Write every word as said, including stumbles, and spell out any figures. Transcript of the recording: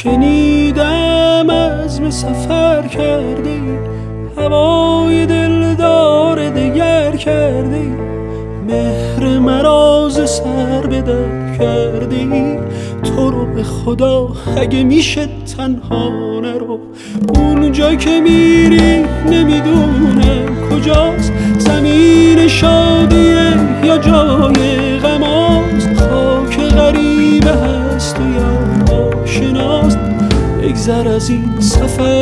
شنیدم عزم سفر کردی، هوای دلدار دگر کردی، مهر مرا ز سر به در کردی. تو رو به خدا اگه میشه تنها نرو، اونجا که میری نمیدونم کجاست، زمین شادیه یا جای غماست، خاک غریبه هست و یا آشناست. بگذر از این سفر